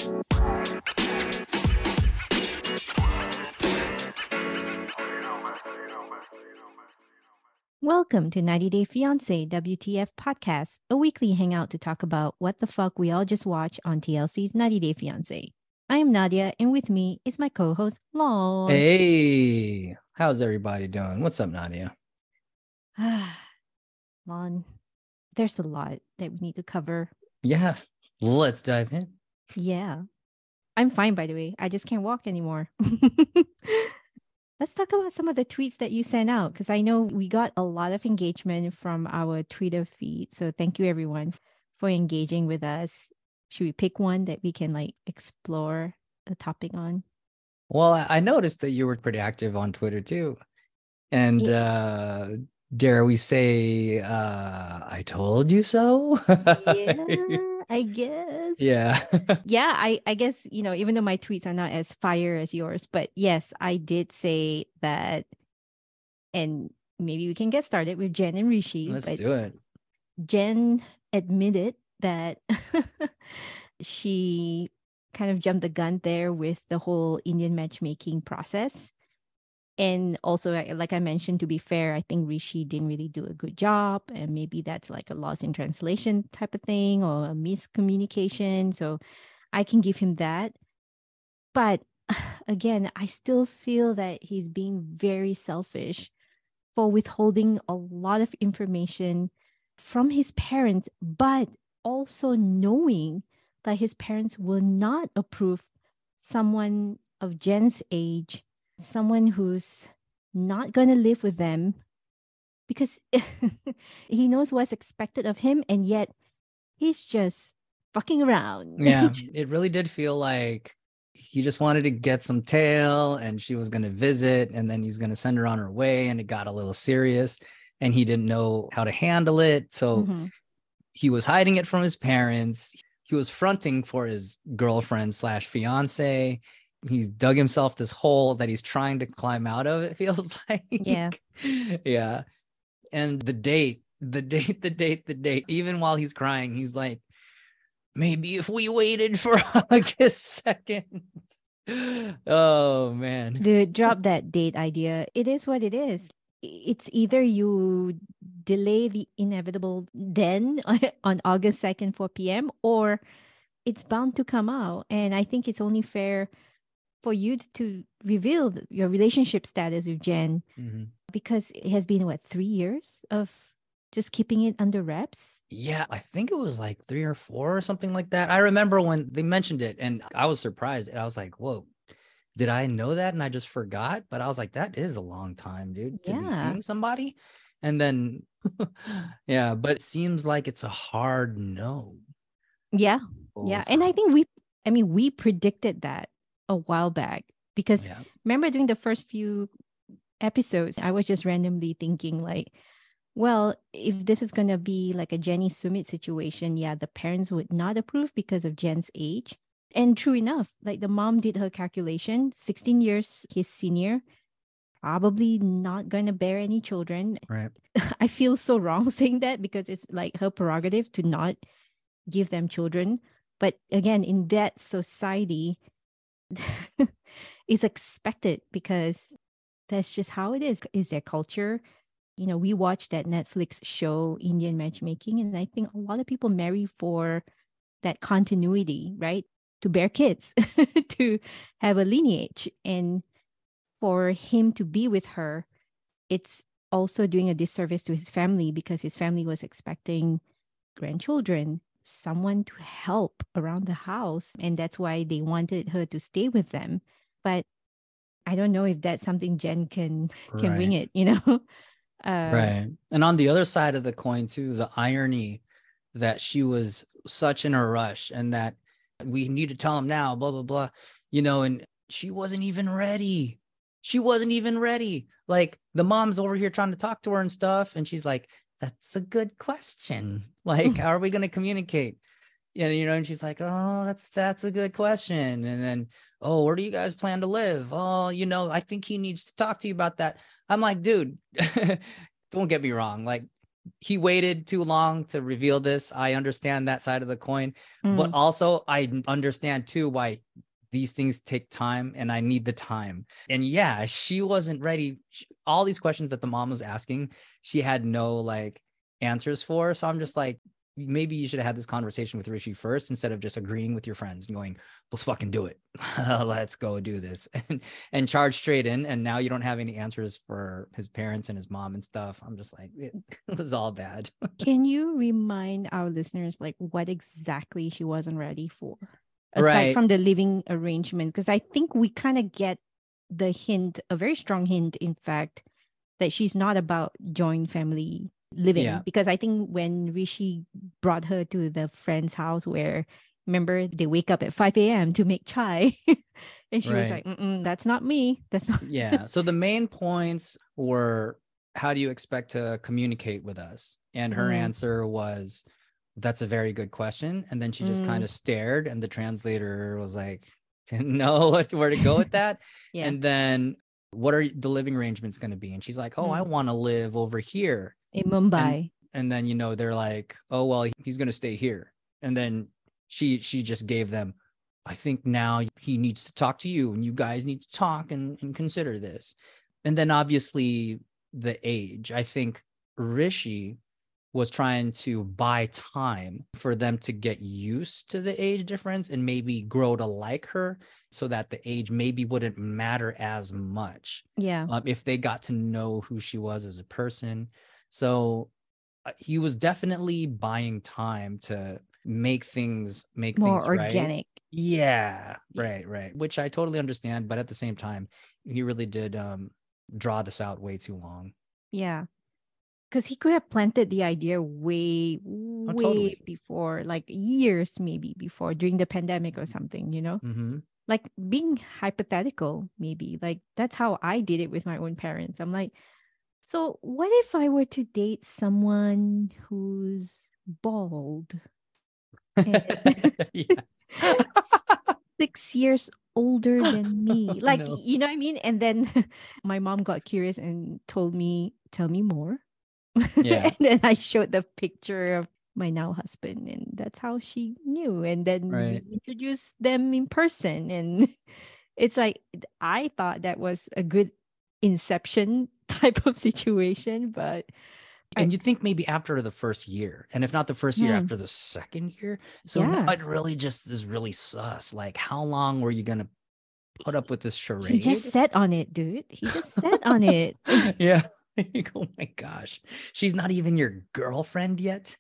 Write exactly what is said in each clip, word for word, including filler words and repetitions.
Welcome to ninety Day Fiancé W T F podcast, a weekly hangout to talk about what the fuck we all just watched on T L C's ninety Day Fiancé. I am Nadia, and with me is my co-host Lon. Hey, how's everybody doing? What's up, Nadia? Lon, there's a lot that we need to cover. Yeah, let's dive in. Yeah. I'm fine, by the way. I just can't walk anymore. Let's talk about some of the tweets that you sent out, because I know we got a lot of engagement from our Twitter feed. So thank you, everyone, for engaging with us. Should we pick one that we can like explore a topic on? Well, I I noticed that you were pretty active on Twitter too. And It, uh dare we say uh I told you so? yeah, I guess. Yeah. Yeah, I, I guess, you know, even though my tweets are not as fire as yours, but yes, I did say that. And maybe we can get started with Jen and Rishi. Let's But do it. Jen admitted that she kind of jumped the gun there with the whole Indian matchmaking process. And also, like I mentioned, to be fair, I think Rishi didn't really do a good job. And maybe that's like a loss in translation type of thing or a miscommunication. So I can give him that. But again, I still feel that he's being very selfish for withholding a lot of information from his parents, but also knowing that his parents will not approve someone of Jen's age, someone who's not going to live with them, because he knows what's expected of him, and yet he's just fucking around. Yeah, it really did feel like he just wanted to get some tail and she was going to visit and then he's going to send her on her way, and it got a little serious and he didn't know how to handle it. So Mm-hmm. he was hiding it from his parents. He was fronting for his girlfriend slash fiance. He's dug himself this hole that he's trying to climb out of, it feels like. Yeah. Yeah. And the date, the date, the date, the date, even while he's crying, he's like, maybe if we waited for August second. Oh, man. Dude, drop that date idea. It is what it is. It's either you delay the inevitable then on August second, four p.m., or it's bound to come out. And I think it's only fair for you to reveal your relationship status with Jen, Mhm. because it has been, what, three years of just keeping it under wraps? Yeah, I think it was like three or four or something like that. I remember when they mentioned it and I was surprised. I was like, whoa, did I know that? And I just forgot. But I was like, that is a long time, dude, to be Yeah. seeing somebody. And then, yeah, but it seems like it's a hard no. Yeah. Yeah. Oh, And I think we, I mean, we predicted that a while back, because yeah. remember during the first few episodes, I was just randomly thinking, like, well, if this is going to be like a Jenny Sumit situation, yeah, the parents would not approve because of Jen's age. And true enough, like the mom did her calculation, sixteen years his senior, probably not going to bear any children. Right. I feel so wrong saying that, because it's like her prerogative to not give them children. But again, in that society, it's expected, because that's just how it is, is their culture. You know, we watched that Netflix show, Indian Matchmaking, and I think a lot of people marry for that continuity, right? To bear kids, to have a lineage. And for him to be with her, it's also doing a disservice to his family, because his family was expecting grandchildren, someone to help around the house. And that's why they wanted her to stay with them. But I don't know if that's something Jen can can wing Right. it, you know? Uh, Right. And on the other side of the coin, too, the irony that she was such in a rush and that we need to tell him now, blah, blah, blah, you know, and she wasn't even ready. She wasn't even ready. Like the mom's over here trying to talk to her and stuff. And she's like, that's a good question. Like, how are we going to communicate? Yeah, you know, and she's like, oh, that's that's a good question. And then, oh, where do you guys plan to live? Oh, you know, I think he needs to talk to you about that. I'm like, dude, don't get me wrong. Like, he waited too long to reveal this. I understand that side of the coin, but Mm. also I understand too why these things take time and I need the time. And yeah, she wasn't ready. She, all these questions that the mom was asking, she had no like answers for. So I'm just like, maybe you should have had this conversation with Rishi first instead of just agreeing with your friends and going, let's fucking do it. Let's go do this and, and charge straight in. And now you don't have any answers for his parents and his mom and stuff. I'm just like, it, it was all bad. Can you remind our listeners like what exactly she wasn't ready for? Aside Right. from the living arrangement, because I think we kind of get the hint, a very strong hint, in fact, that she's not about joint family living. Yeah. Because I think when Rishi brought her to the friend's house where, remember, they wake up at five a.m. to make chai. And she was Right. like, Mm-mm, that's not me. That's not. Yeah. So the main points were, how do you expect to communicate with us? And her Mm. answer was, that's a very good question. And then she just Mm. kind of stared, and the translator was like, didn't know what, where to go with that. Yeah. And then, what are the living arrangements going to be? And she's like, oh, Mm. I want to live over here. In Mumbai. And, and then, you know, they're like, oh, well, he's going to stay here. And then she she just gave them, I think now he needs to talk to you, and you guys need to talk and, and consider this. And then obviously the age, I think Rishi was trying to buy time for them to get used to the age difference and maybe grow to like her, so that the age maybe wouldn't matter as much. Yeah. Um, if they got to know who she was as a person. So uh, he was definitely buying time to make things make More things right. organic. Yeah, right, right. Which I totally understand, but at the same time, he really did um, draw this out way too long. Yeah. Because he could have planted the idea way, Oh, way totally. before, like years maybe before, during the pandemic or something, you know? Mm-hmm. Like being hypothetical, maybe. Like that's how I did it with my own parents. I'm like, so what if I were to date someone who's bald? And Yeah. six years older than me. Like, No. you know what I mean? And then my mom got curious and told me, tell me more. Yeah. And then I showed the picture of my now husband, and that's how she knew. And then Right. we introduced them in person. And it's like, I thought that was a good inception type of situation, but And I- you think maybe after the first year, and if not the first year, Hmm. after the second year. So Yeah. now it really just is really sus. Like, how long were you gonna put up with this charade? he just sat on it, dude. He just sat on it. Yeah. Oh my gosh. She's not even your girlfriend yet.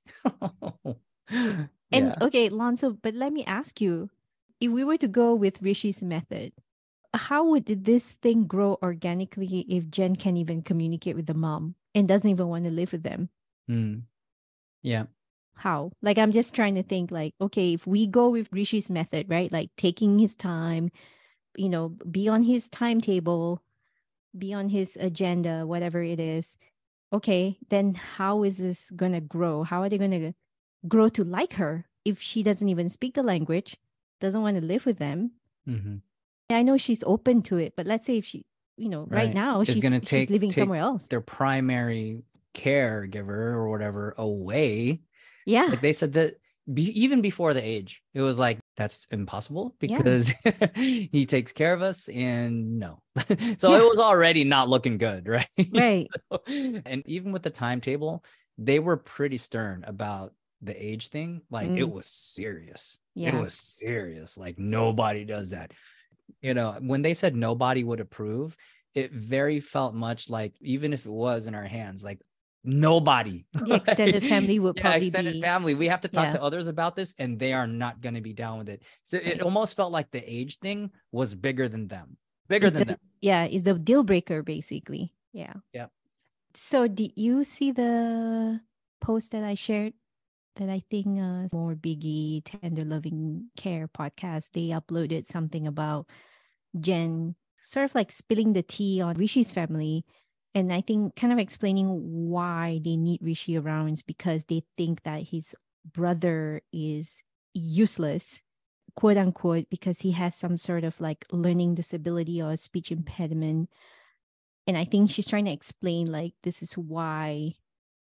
And Yeah. okay, Lonzo, but let me ask you, if we were to go with Rishi's method, how would this thing grow organically if Jen can't even communicate with the mom and doesn't even want to live with them? Mm. Yeah. How? Like, I'm just trying to think, like, okay, if we go with Rishi's method, right? Like taking his time, you know, be on his timetable, be on his agenda, whatever it is. Okay, then how is this going to grow? How are they going to grow to like her if she doesn't even speak the language, doesn't want to live with them? Mm-hmm. I know she's open to it, but let's say if she, you know, right, Right. now Is she's gonna she's take- living take somewhere else. Their primary caregiver or whatever away. Yeah. Like they said that be, even before the age, it was like, that's impossible Yeah. because he takes care of us, and no. So Yeah. it was already not looking good, right? Right. So, and even with the timetable, they were pretty stern about the age thing. Like it Mm. was serious. Yeah. It was serious. Like nobody does that. You know, when they said nobody would approve, it very felt much like, even if it was in our hands, like nobody. The extended family would Yeah, probably extended be family. We have to talk yeah. to others about this, and they are not going to be down with it. So Right. it almost felt like the age thing was bigger than them, bigger Is than the, them. yeah, is the deal breaker basically. Yeah. Yeah. So did you see the post that I shared that I think uh, More Biggie Tender Loving Care podcast, they uploaded something about Jen sort of like spilling the tea on Rishi's family. And I think kind of explaining why they need Rishi around is because they think that his brother is useless, quote unquote, because he has some sort of like learning disability or speech impediment. And I think she's trying to explain like this is why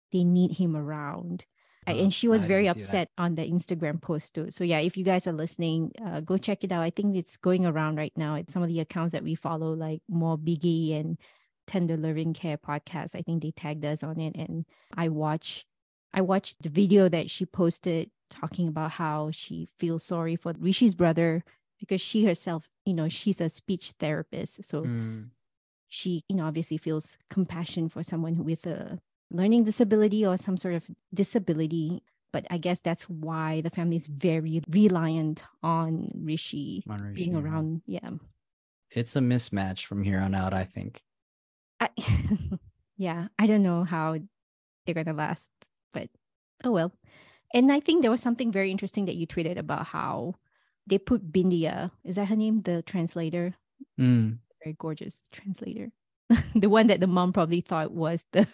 they need him around. Uh, Oh, and she was I very didn't see that. upset on the Instagram post too. So yeah, if you guys are listening, uh, go check it out. I think it's going around right now. It's some of the accounts that we follow, like More Biggie and Tender Loving Care podcast. I think they tagged us on it, and I watch, I watched the video that she posted talking about how she feels sorry for Rishi's brother because she herself, you know, she's a speech therapist, so Mm, she, you know, obviously feels compassion for someone with a learning disability or some sort of disability. But I guess that's why the family is very reliant on Rishi Monrishi, being yeah. around. Yeah. It's a mismatch from here on out, I think. I, yeah. I don't know how they're going to last, but oh well. And I think there was something very interesting that you tweeted about how they put Bindia, is that her name? The translator? Mm. Very gorgeous translator. The one that the mom probably thought was the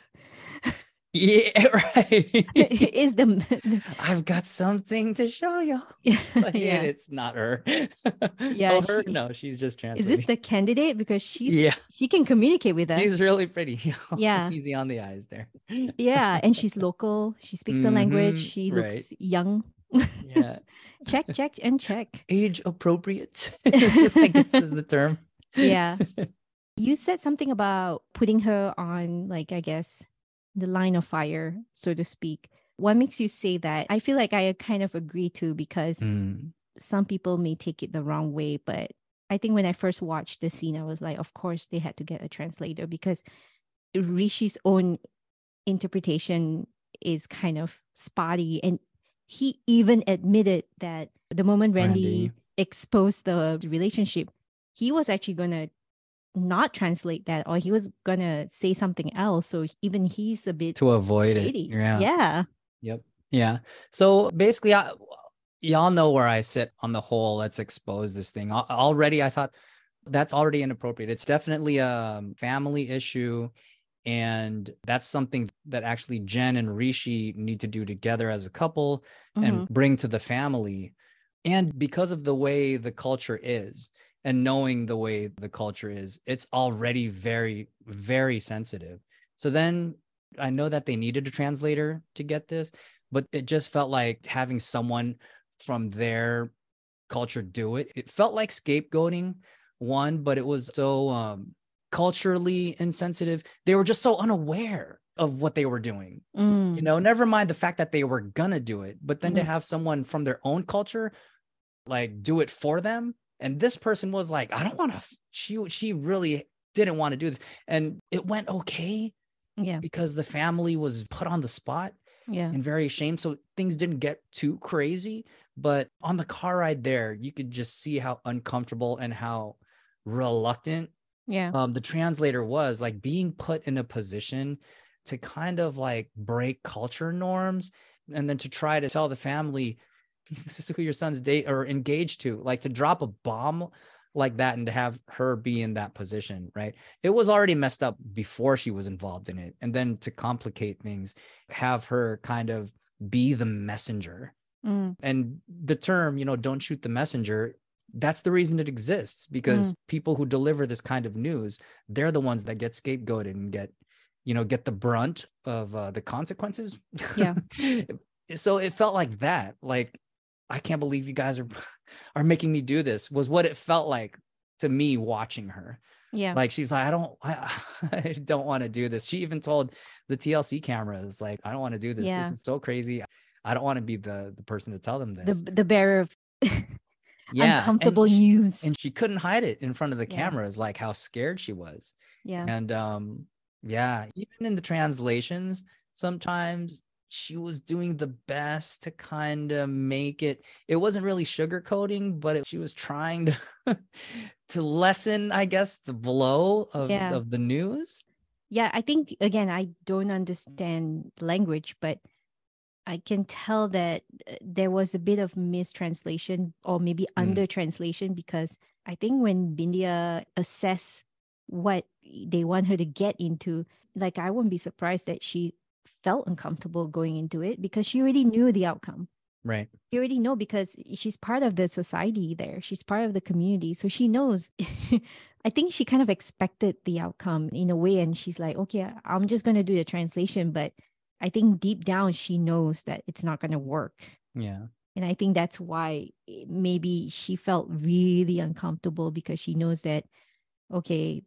Yeah, right. is the I've got something to show you. yeah, Like, yeah. it's not her. Yeah, Oh, her? she No, she's just is this translating. the candidate because she's Yeah, she can communicate with us. she's really pretty. Yeah. Easy on the eyes there. Yeah, and she's local. She speaks the language. Hmm. She Right. looks young. Yeah. Check, check, and check. Age appropriate, is, I guess is the term. Yeah. You said something about putting her on, like, I guess, the line of fire, so to speak. What makes you say that? I feel like I kind of agree too, because Mm, some people may take it the wrong way. But I think when I first watched the scene, I was like, of course, they had to get a translator because Rishi's own interpretation is kind of spotty. And he even admitted that the moment Randy, Randy. exposed the relationship, he was actually going to not translate that, or he was going to say something else. So even he's a bit To avoid it. shady. Yeah. Yeah. Yep. Yeah. So basically, I, y'all know where I sit on the whole let's expose this thing. Al- Already, I thought that's already inappropriate. It's definitely a family issue. And that's something that actually Jen and Rishi need to do together as a couple and Mhm. bring to the family. And because of the way the culture is and knowing the way the culture is, it's already very, very sensitive. So then I know that they needed a translator to get this, but it just felt like having someone from their culture do it. It felt like scapegoating, one, but it was so um, culturally insensitive. They were just so unaware of what they were doing. Mm. You know, never mind the fact that they were gonna do it, but then to Mhm. have someone from their own culture like do it for them. And this person was like, I don't want to. She she really didn't want to do this, and it went okay Yeah. because the family was put on the spot Yeah. and very ashamed. So things didn't get too crazy. But on the car ride there, you could just see how uncomfortable and how reluctant Yeah. um, the translator was, like being put in a position to kind of like break culture norms and then to try to tell the family, this is who your son's date or engaged to, like to drop a bomb like that and to have her be in that position, right? It was already messed up before she was involved in it. And then to complicate things, have her kind of be the messenger. Mm. And the term, you know, don't shoot the messenger, that's the reason it exists, because Mm. people who deliver this kind of news, they're the ones that get scapegoated and get, you know, get the brunt of uh, the consequences. Yeah. So it felt like that. Like, I can't believe you guys are are making me do this, was what it felt like to me watching her. Yeah. Like, she was like, I don't, I, I don't want to do this. She even told the T L C cameras, like, I don't want to do this. Yeah. This is so crazy. I don't want to be the, the person to tell them The this. the bearer of Yeah. uncomfortable and she, news. and she couldn't hide it in front of the Yeah. cameras, like how scared she was. Yeah. And um, yeah, even in the translations, sometimes she was doing the best to kind of make it. It wasn't really sugarcoating, but it, she was trying to to lessen, I guess, the blow of, Yeah. of the news. Yeah, I think again, I don't understand language, but I can tell that uh, there was a bit of mistranslation or maybe Mm. under translation, because I think when Bindia assess what they want her to get into, like, I wouldn't be surprised that she felt uncomfortable going into it because she already knew the outcome. Right. You already know because she's part of the society there. She's part of the community. So she knows. I think she kind of expected the outcome in a way. And she's like, okay, I'm just going to do the translation. But I think deep down she knows that it's not going to work. Yeah. And I think that's why maybe she felt really uncomfortable, because she knows that, okay,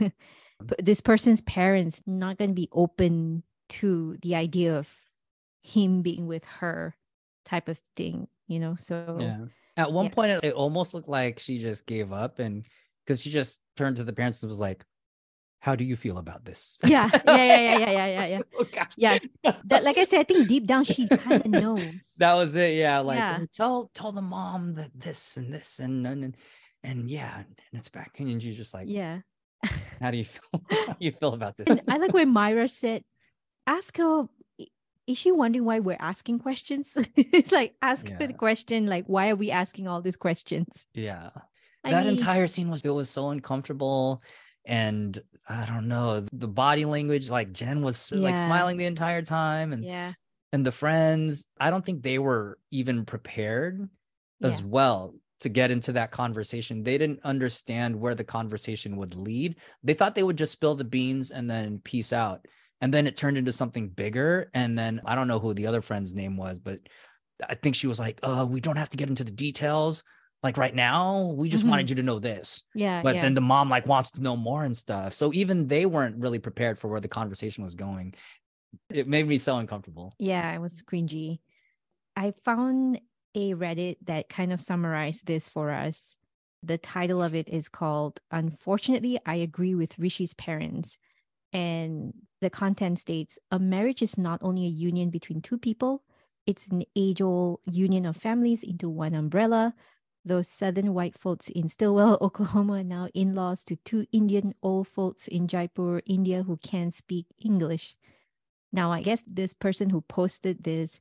this person's parents not going to be open to the idea of him being with her, type of thing, you know? So Yeah. At one yeah. point, it, it almost looked like she just gave up, and because she just turned to the parents and was like, how do you feel about this? Yeah, yeah, yeah, yeah, yeah, yeah, yeah, yeah. Oh, gosh. Yeah. That, like I said, I think deep down she kind of knows. That was it. Yeah. Like, Yeah. oh, tell tell the mom that this and this and and and, and yeah, and it's back. And she's just like, Yeah. how do you feel? How do you feel about this? And I like when Myra said, ask her, i- is she wondering why we're asking questions? It's like, ask her the Yeah. question, like, why are we asking all these questions? Yeah. I That mean, entire scene was, it was so uncomfortable. And I don't know, the body language, like Jen was like yeah, smiling the entire time, and yeah, and the friends, I don't think they were even prepared yeah. as well to get into that conversation. They didn't understand where the conversation would lead. They thought they would just spill the beans and then peace out. And then it turned into something bigger. And then I don't know who the other friend's name was, but I think she was like, uh, we don't have to get into the details. Like right now, we just Mhm. wanted you to know this. Yeah, But yeah. then the mom like wants to know more and stuff. So even they weren't really prepared for where the conversation was going. It made me so uncomfortable. Yeah, it was cringy. I found a Reddit that kind of summarized this for us. The title of it is called Unfortunately, I Agree with Rishi's Parents. And the content states, a marriage is not only a union between two people, it's an age old union of families into one umbrella. Those southern white folks in Stillwell, Oklahoma, are now in laws to two Indian old folks in Jaipur, India, who can't speak English. Now, I guess this person who posted this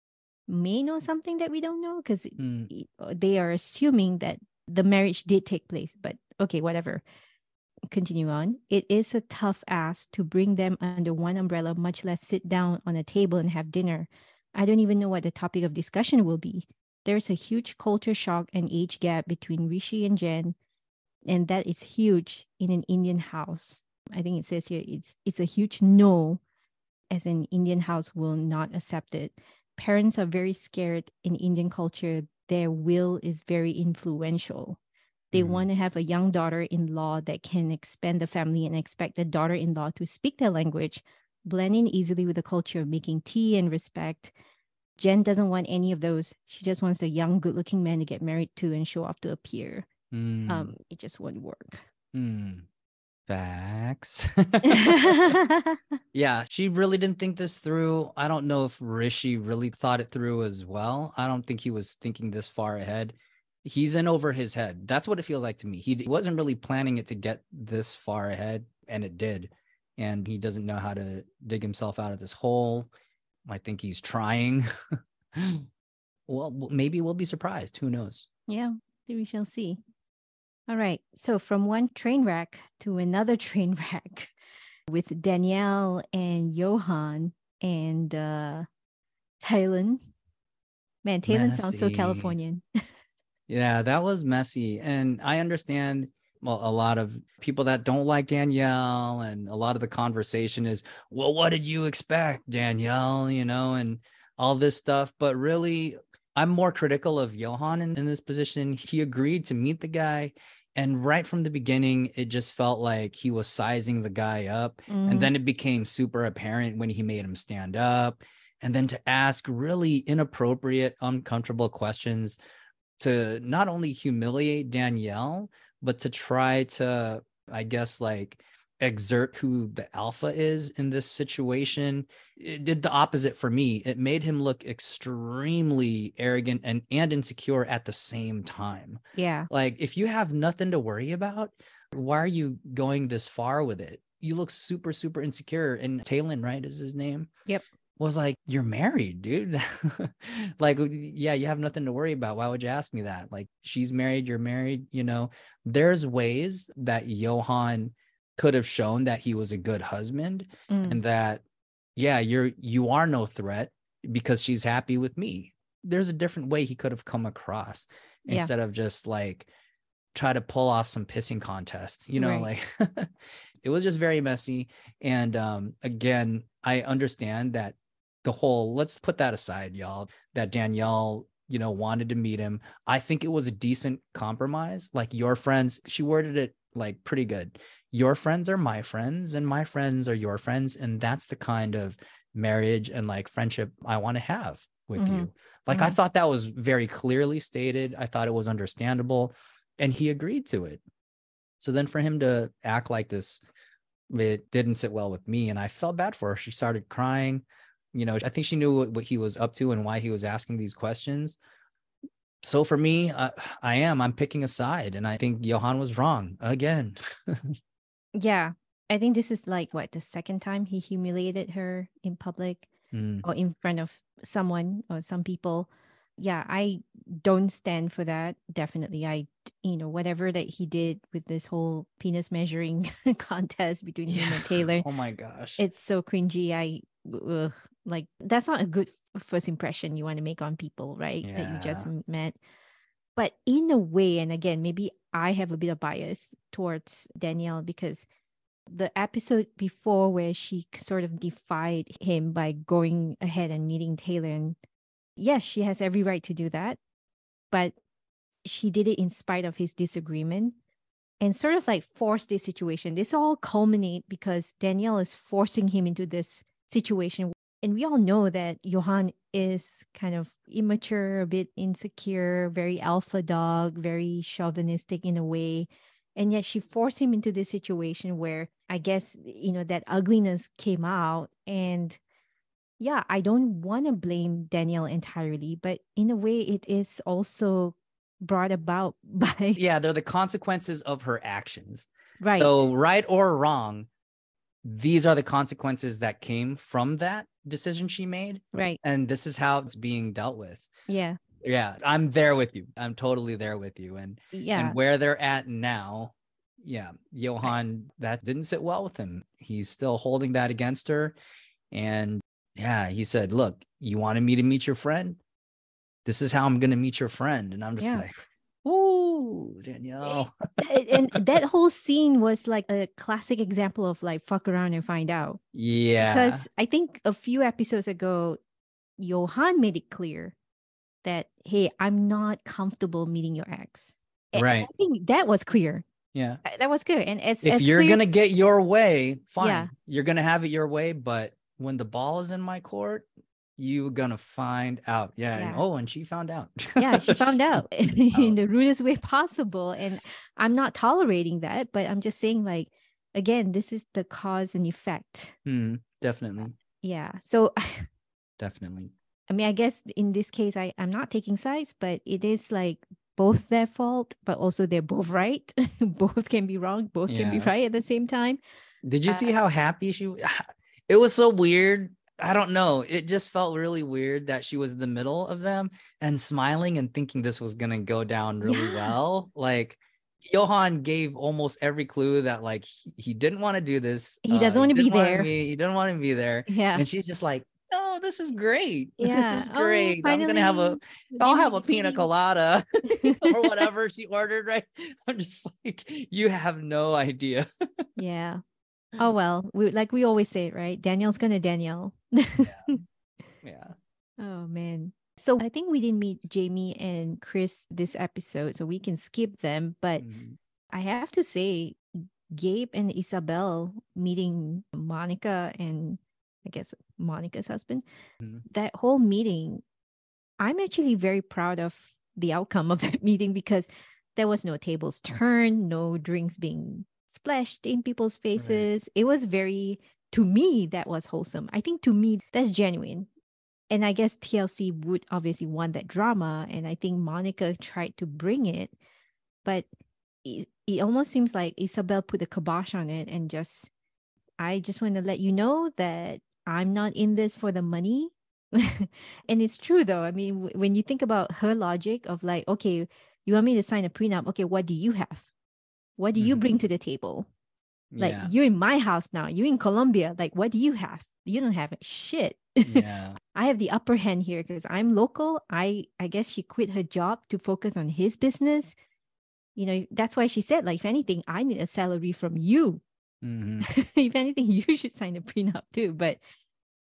may know something that we don't know, because Mm. they are assuming that the marriage did take place. But okay, whatever. Continue on. It is a tough ask to bring them under one umbrella, much less sit down on a table and have dinner. I don't even know what the topic of discussion will be. There's a huge culture shock and age gap between Rishi and Jen, and that is huge in an Indian house. I think it says here it's it's a huge no, as an Indian house will not accept it. Parents are very scared in Indian culture. Their will is very influential. They Mm. want to have a young daughter-in-law that can expand the family and expect the daughter-in-law to speak their language, blend in easily with the culture of making tea and respect. Jen doesn't want any of those. She just wants a young, good-looking man to get married to and show off to a peer. Mm. Um, it just won't work. Mm. Facts. Yeah, she really didn't think this through. I don't know if Rishi really thought it through as well. I don't think he was thinking this far ahead. He's in over his head. That's what it feels like to me. He wasn't really planning it to get this far ahead, and it did. And he doesn't know how to dig himself out of this hole. I think he's trying. Well, maybe we'll be surprised. Who knows? Yeah, we shall see. All right. So from one train wreck to another train wreck with Danielle and Johan and uh Talon. Man, Talon sounds so Messy. Californian. Yeah, that was messy. And I understand, well, a lot of people that don't like Danielle, and a lot of the conversation is, well, what did you expect, Danielle? You know, and all this stuff. But really, I'm more critical of Johan in, in this position. He agreed to meet the guy. And right from the beginning, it just felt like he was sizing the guy up. Mhm. And then it became super apparent when he made him stand up. And then to ask really inappropriate, uncomfortable questions to not only humiliate Danielle, but to try to, I guess, like exert who the alpha is in this situation. It did the opposite for me. It made him look extremely arrogant and, and insecure at the same time. Yeah. Like, if you have nothing to worry about, why are you going this far with it? You look super, super insecure. And Talon, right, is his name? Yep. Was like, you're married, dude. Like, yeah, you have nothing to worry about. Why would you ask me that? Like, she's married, you're married. You know, there's ways that Johan could have shown that he was a good husband, Mm. and that, yeah, you're you are no threat because she's happy with me. There's a different way he could have come across, Yeah. instead of just like try to pull off some pissing contest, you know, Right. like it was just very messy. And um, again, I understand that the whole, let's put that aside, y'all, that Danielle, you know, wanted to meet him. I think it was a decent compromise. Like, your friends, she worded it like pretty good. Your friends are my friends and my friends are your friends. And that's the kind of marriage and like friendship I want to have with Mm-hmm. you. Like, Mm-hmm. I thought that was very clearly stated. I thought it was understandable, and he agreed to it. So then for him to act like this, it didn't sit well with me. And I felt bad for her. She started crying. You know, I think she knew what, what he was up to and why he was asking these questions. So for me, I, I am, I'm picking a side. And I think Johan was wrong again. Yeah. I think this is like what, the second time he humiliated her in public Mm. or in front of someone or some people. Yeah, I don't stand for that. Definitely. I, you know, whatever that he did with this whole penis measuring contest between him Yeah. and Taylor, Oh my gosh. it's so cringy. I, ugh, like, that's not a good f- first impression you want to make on people, right? That you just Yeah. m- met. But in a way, and again, maybe I have a bit of bias towards Danielle because the episode before where she sort of defied him by going ahead and meeting Taylor, and yes, she has every right to do that, but she did it in spite of his disagreement and sort of like forced this situation. This all culminate because Danielle is forcing him into this situation. And we all know that Johan is kind of immature, a bit insecure, very alpha dog, very chauvinistic in a way. And yet she forced him into this situation where I guess, you know, that ugliness came out. And yeah, I don't want to blame Danielle entirely, but in a way, it is also brought about by. Yeah, they're the consequences of her actions. Right. So, right or wrong, these are the consequences that came from that decision she made. Right. And this is how it's being dealt with. Yeah. Yeah, I'm there with you. I'm totally there with you. And Yeah. and where they're at now, yeah, Johan, that didn't sit well with him. He's still holding that against her. And yeah, he said, look, you wanted me to meet your friend? This is how I'm going to meet your friend. And I'm just Yeah. like, ooh, Danielle. And that whole scene was like a classic example of like, fuck around and find out. Yeah. Because I think a few episodes ago, Johan made it clear that, hey, I'm not comfortable meeting your ex. And Right. I think that was clear. Yeah. That was clear. And as, if as you're clear- going to get your way, fine. Yeah. You're going to have it your way. But when the ball is in my court, you're going to find out. Yeah. Yeah. And, oh, and she found out. Yeah, she found out in the rudest way possible. And I'm not tolerating that, but I'm just saying, like, again, this is the cause and effect. Hmm, definitely. Yeah. So Definitely. I mean, I guess in this case, I, I'm not taking sides, but it is like both their fault, but also they're both right. Both can be wrong. Both can be Yeah. right at the same time. Did you Uh, see how happy she was? It was so weird. I don't know. It just felt really weird that she was in the middle of them and smiling and thinking this was going to go down really Yeah. well. Like, Johan gave almost every clue that like he, he didn't want to do this. He doesn't want to be didn't wanna there. be- he didn't want to be there. Yeah. And she's just like, oh, this is great. Yeah. This is Oh, great. I'm going to have a, finally, I'll the have a pina meeting. colada or whatever she ordered, right? I'm just like, you have no idea. Yeah. Oh, well, we, like we always say, right? Danielle's gonna Danielle. Yeah. Oh, man. So I think we didn't meet Jamie and Chris this episode, so we can skip them. But Mhm. I have to say, Gabe and Isabel meeting Monica and I guess Monica's husband, Mhm. that whole meeting, I'm actually very proud of the outcome of that meeting because there was no tables turned, no drinks being splashed in people's faces. It was very, to me, that was wholesome. I think to me, that's genuine. And I guess T L C would obviously want that drama. And I think Monica tried to bring it. But it, it almost seems like Isabel put the kibosh on it and just, I just want to let you know that I'm not in this for the money. And it's true, though. I mean, w- when you think about her logic of like, okay, you want me to sign a prenup. Okay, what do you have? What do you Mhm. bring to the table? Like, Yeah. you're in my house now. You're in Colombia. Like, what do you have? You don't have shit. Yeah. I have the upper hand here because I'm local. I I guess she quit her job to focus on his business. You know, that's why she said, like, if anything, I need a salary from you. Mhm. If anything, you should sign a prenup too. But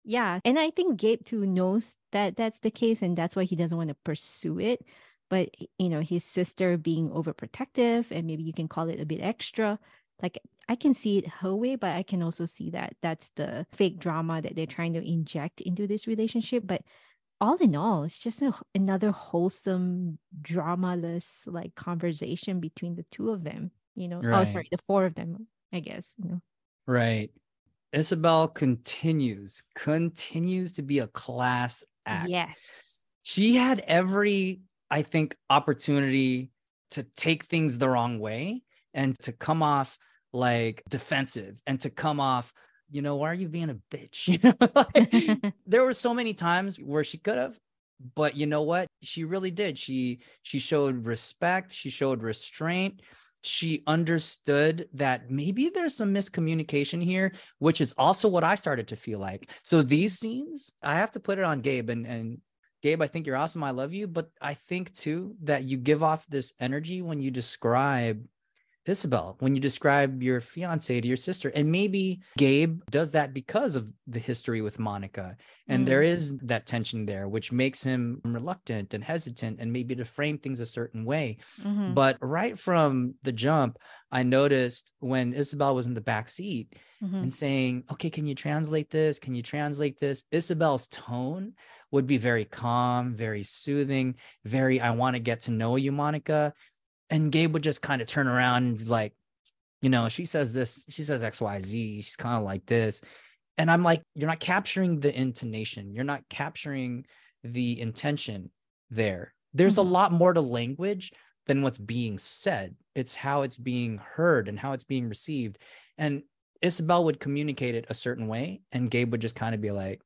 Yeah. And I think Gabe too knows that that's the case, and that's why he doesn't want to pursue it. But, you know, his sister being overprotective, and maybe you can call it a bit extra. Like, I can see it her way, but I can also see that that's the fake drama that they're trying to inject into this relationship. But all in all, it's just a, another wholesome, dramaless like conversation between the two of them, you know. Oh, Right. sorry, the four of them, I guess, you know. Right. Isabel continues, continues to be a class act. Yes. She had every, I think, opportunity to take things the wrong way and to come off like defensive and to come off, you know, why are you being a bitch? You know, like, there were so many times where she could have, but you know what? She really did. She she showed respect. She showed restraint. She understood that maybe there's some miscommunication here, which is also what I started to feel like. So these scenes, I have to put it on Gabe, and and Gabe, I think you're awesome. I love you. But I think too that you give off this energy when you describe Isabel, when you describe your fiance to your sister. And maybe Gabe does that because of the history with Monica. And Mm. there is that tension there, which makes him reluctant and hesitant and maybe to frame things a certain way. Mm-hmm. But right from the jump, I noticed when Isabel was in the back seat Mm-hmm. and saying, okay, can you translate this? Can you translate this? Isabel's tone would be very calm, very soothing, very, I want to get to know you, Monica. And Gabe would just kind of turn around and like, you know, she says this, she says X Y Z. She's kind of like this. And I'm like, you're not capturing the intonation. You're not capturing the intention there. There's Mm-hmm. a lot more to language than what's being said. It's how it's being heard and how it's being received. And Isabel would communicate it a certain way. And Gabe would just kind of be like,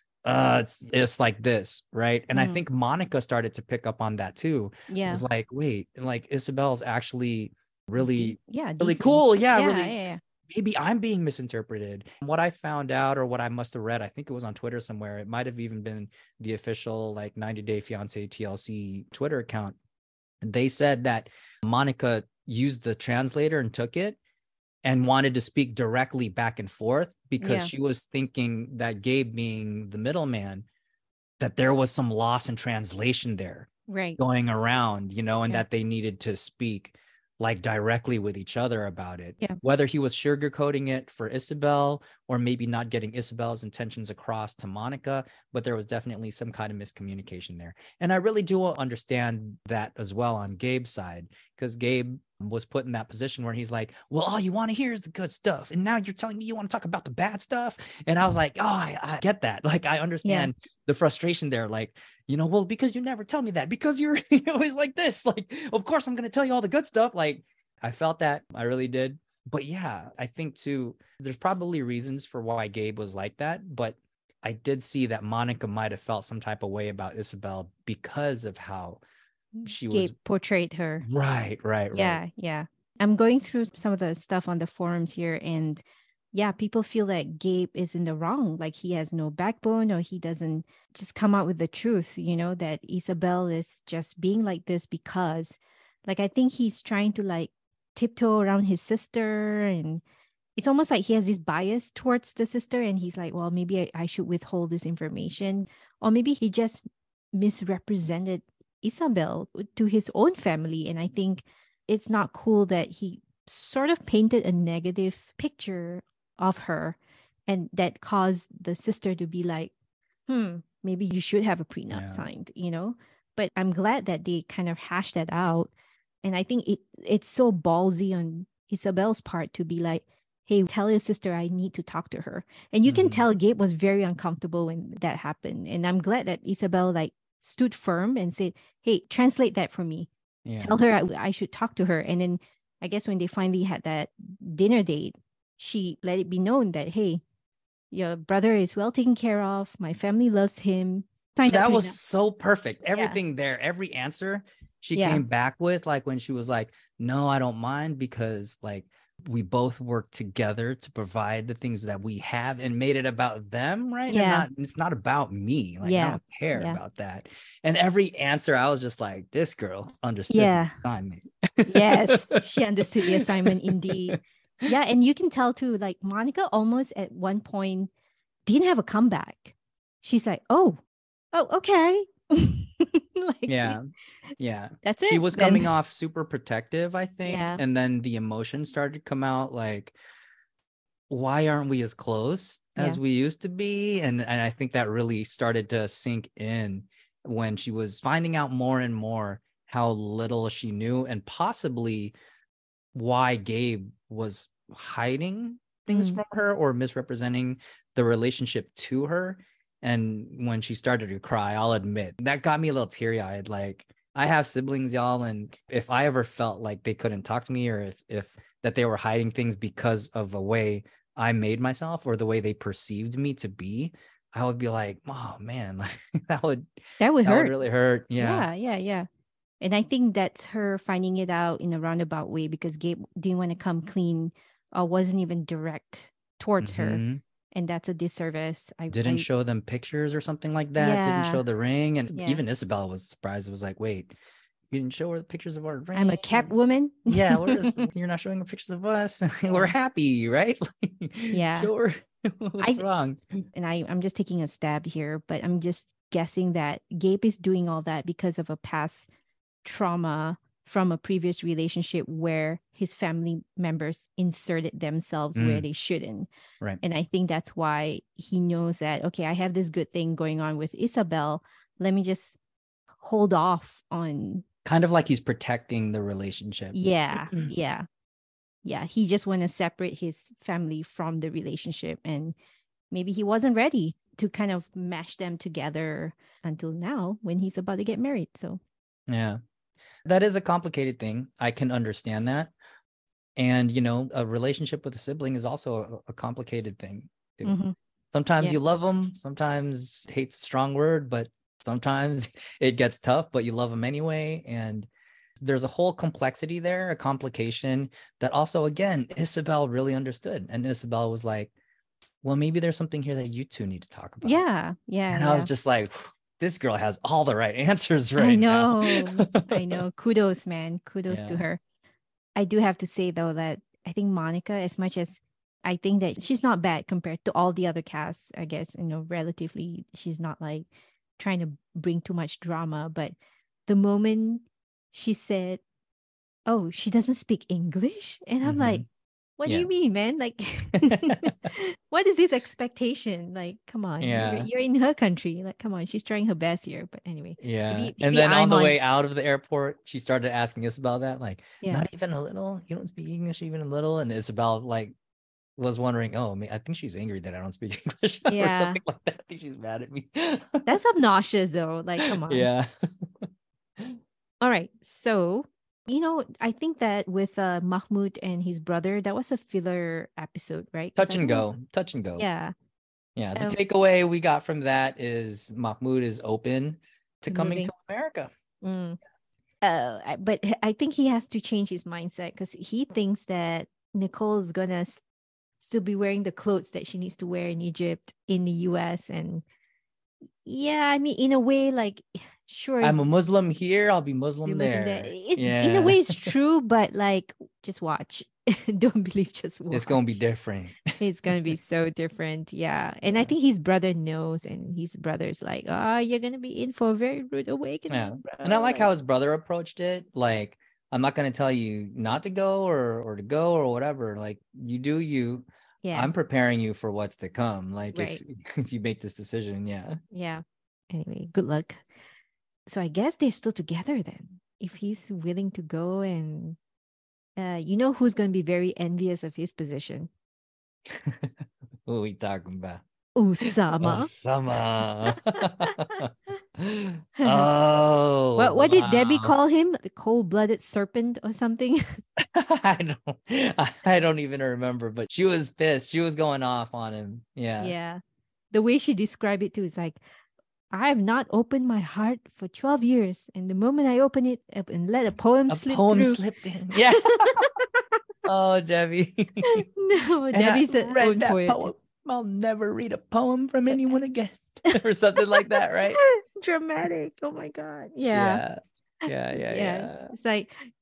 uh it's it's like this, right? And Mm-hmm. I think Monica started to pick up on that too. It Yeah. was like, wait, like Isabel's actually really De- yeah. really Decent. cool. Yeah, Yeah. really, Yeah. Yeah. maybe I'm being misinterpreted. What I found out, or what I must have read, I think it was on Twitter somewhere, it might have even been the official like ninety Day Fiance T L C Twitter account. They said that Monica used the translator and took it and wanted to speak directly back and forth because Yeah. she was thinking that Gabe, being the middleman, that there was some loss in translation there Right. going around, you know, and Yeah. that they needed to speak like directly with each other about it. Yeah. Whether he was sugarcoating it for Isabel or maybe not getting Isabel's intentions across to Monica, but there was definitely some kind of miscommunication there. And I really do understand that as well on Gabe's side, because Gabe was put in that position where he's like, well, all you want to hear is the good stuff. And now you're telling me you want to talk about the bad stuff. And I was like, oh, I, I get that. Like, I understand yeah. the frustration there. Like, you know, well, because you never tell me that, because you're always like this, like, of course I'm going to tell you all the good stuff. Like, I felt that, I really did. But yeah, I think too, there's probably reasons for why Gabe was like that. But I did see that Monica might have felt some type of way about Isabel because of how she Gabe was portrayed her. Right, right, yeah, right. Yeah. I'm going through some of the stuff on the forums here, and yeah, people feel like Gabe is in the wrong, like he has no backbone, or he doesn't just come out with the truth, you know, that Isabel is just being like this because, like, I think he's trying to like tiptoe around his sister, and it's almost like he has this bias towards the sister, and he's like, well, maybe I, I should withhold this information, or maybe he just misrepresented Isabel to his own family. And I think it's not cool that he sort of painted a negative picture of her, and that caused the sister to be like, hmm, maybe you should have a prenup Yeah. signed, you know? But I'm glad that they kind of hashed that out. And I think it it's so ballsy on Isabel's part to be like, hey, tell your sister I need to talk to her. And you can Mhm. tell Gabe was very uncomfortable when that happened. And I'm glad that Isabel like stood firm and said, hey, translate that for me. Yeah. Tell her I, I should talk to her. And then I guess when they finally had that dinner date, she let it be known that, hey, your brother is well taken care of. My family loves him. Signed That up was prenup. so perfect. Yeah. Everything there, every answer she Yeah. came back with, like when she was like, no, I don't mind, because like we both work together to provide the things that we have, and made it about them, right? Yeah. And not, it's not about me. Like, I Yeah. don't care Yeah. about that. And every answer, I was just like, this girl understood Yeah. the assignment. Yes, she understood the assignment indeed. Yeah, and you can tell too, like Monica almost at one point didn't have a comeback. She's like, oh, oh, okay. Like, Yeah. Yeah. that's She it. was Then- coming off super protective, I think. Yeah. And then the emotion started to come out like, why aren't we as close as Yeah. we used to be? And and I think that really started to sink in when she was finding out more and more how little she knew, and possibly why Gabe was hiding things Mm. from her or misrepresenting the relationship to her. And when she started to cry, I'll admit that got me a little teary-eyed. Like, I have siblings, y'all, and if I ever felt like they couldn't talk to me, or if if that they were hiding things because of a way I made myself or the way they perceived me to be, I would be like, oh man, like that would That would that hurt. would really hurt. Yeah, Yeah. yeah, yeah. And I think that's her finding it out in a roundabout way because Gabe didn't want to come clean or wasn't even direct towards her. Mhm. And that's a disservice. I Didn't I, show them pictures or something like that. Didn't Yeah. show the ring. And Yeah. even Isabel was surprised. It was like, wait, you didn't show her the pictures of our ring. I'm a kept woman. Yeah, where's you're not showing her pictures of us. We're Yeah. happy, right? Yeah. Show her what's I- wrong. And I, I'm just taking a stab here, but I'm just guessing that Gabe is doing all that because of a past trauma from a previous relationship where his family members inserted themselves where Mm. they shouldn't. Right. And I think that's why he knows that, okay, I have this good thing going on with Isabel. Let me just hold off on. Kind of like he's protecting the relationship. Yeah. Yeah. Yeah. He just want to separate his family from the relationship. And maybe he wasn't ready to kind of mash them together until now when he's about to get married. So, Yeah. That is a complicated thing. I can understand that. And, you know, a relationship with a sibling is also a, a complicated thing too. mhm. Sometimes Yeah. you love them, sometimes hate's a strong word, but sometimes it gets tough, but you love them anyway. And there's a whole complexity there, a complication that also, again, Isabel really understood. And Isabel was like, well, maybe there's something here that you two need to talk about. Yeah. Yeah. And yeah. I was just like, this girl has all the right answers right I now. know. I know. Kudos, man. Kudos to Yeah. her. I do have to say, though, that I think Monica, as much as I think that she's not bad compared to all the other casts, I guess, you know, relatively, she's not like trying to bring too much drama. But the moment she said, oh, she doesn't speak English. And I'm Mhm. like, what Yeah. do you mean, man? Like, what is this expectation? Like, come on. Yeah. You're, you're in her country. Like, come on. She's trying her best here. But anyway. Yeah. maybe- and maybe then on I'm the on- way out of the airport, she started asking us about that. Like, Yeah. not even a little? You don't speak English even a little? And Isabel, like, was wondering, oh, I, mean, I think she's angry that I don't speak English or Yeah. something like that. I think she's mad at me. That's obnoxious, though. Like, come on. Yeah. All right. So, you know, I think that with uh, Mahmoud and his brother, that was a filler episode, right? 'Cause Touch I and don't- go. Touch and go. Yeah. Yeah. The Um, takeaway we got from that is Mahmoud is open to To coming moving. to America. Mm. Uh, I- but h- I think he has to change his mindset because he thinks that Nicole is gonna s- still be wearing the clothes that she needs to wear in Egypt, in the U S, and yeah, I mean, in a way, like, sure, I'm a Muslim here. I'll be Muslim it wasn't there. there. It, yeah. In a way, it's true, but like, just watch. Don't believe, just watch. It's going to be different. It's gonna be so different, yeah. And I think his brother knows, and his brother's like, "Ah, you're gonna be in for a very rude awakening." Yeah. bro." And I like how Like, his brother approached it. Like, I'm not going to tell you not to go or or to go or whatever. Like, you do you. yeah, I'm preparing you for what's to come. Like, Right. if if you make this decision, yeah. yeah. Anyway, good luck. So I guess they're still together then. If he's willing to go, and uh, you know who's gonna be very envious of his position? What are we talking about? Usama. Osama. Oh, What what did Debbie wow. call him? The cold-blooded serpent or something? I don't I don't even remember, but she was pissed. She was going off on him. Yeah. Yeah. The way she described it too is like, I have not opened my heart for twelve years. And the moment I open it up and let a poem A slip poem through. slipped in. Yeah. Oh, Debbie. No, And Debbie's I a read own that poet. poem. I'll never read a poem from anyone again. Or something like that, right? Dramatic. Oh my God. Yeah. Yeah. Yeah, yeah, Yeah. yeah. It's like,